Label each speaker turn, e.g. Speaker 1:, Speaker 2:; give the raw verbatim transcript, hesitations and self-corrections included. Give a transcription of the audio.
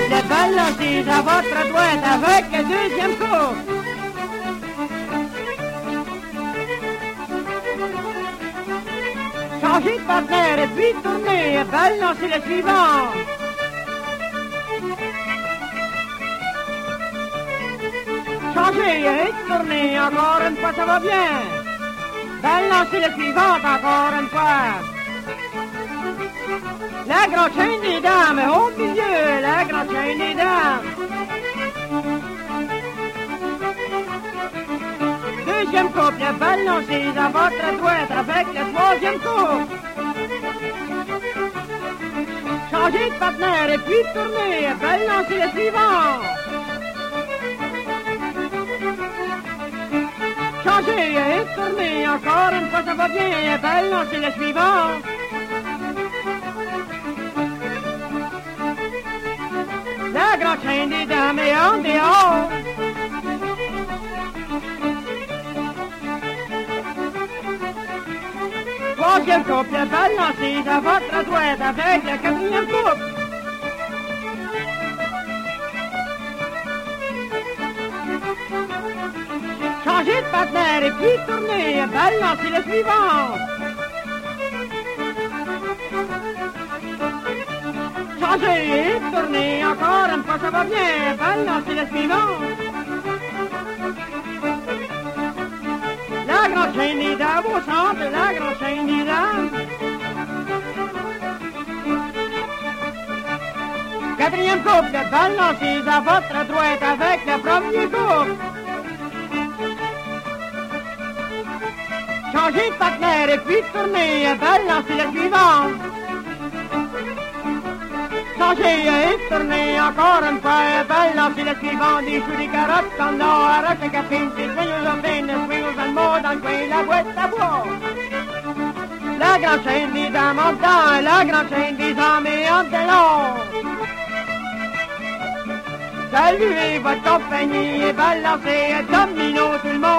Speaker 1: couple est balancé à votre droite avec le deuxième couple. Changez de partenaire et puis tournez et balancez le suivant. Changez et tournez encore une fois, ça va bien. Balancez le suivant encore une fois. La grande chaîne des dames au milieu, la grande chaîne des dames. Deuxième couple, balancez à votre droite avec le troisième couple. Changez de partenaire et puis tournez, balancez le suivant. Changez et tournez encore une fois, ça va bien, balancez le suivant. La grande chaîne des dames est en dehors. Troisième couple, balancez à votre droite avec le quatrième couple. Changez de partenaire et puis tournez, balancez le suivant. Changez et tournez encore une fois, ça va bien, balancez le suivant. La grande chaîne des dames au centre, la grande chaîne des dames. Quatrième couple, balancez à votre droite avec le premier couple. Changez de partenaire et puis tournez, balancez le suivant. Changez et tournez encore une fois, balancez le suivant. Des choux, des carottes, comme d'or, arrache le café, des swingers en peine, des swingers en mot, dans le coin, la boîte à bois. La grande chaîne des dames en dedans, la grande chaîne des hommes et en dedans. Saluez votre compagnie et balancez, domino tout le monde.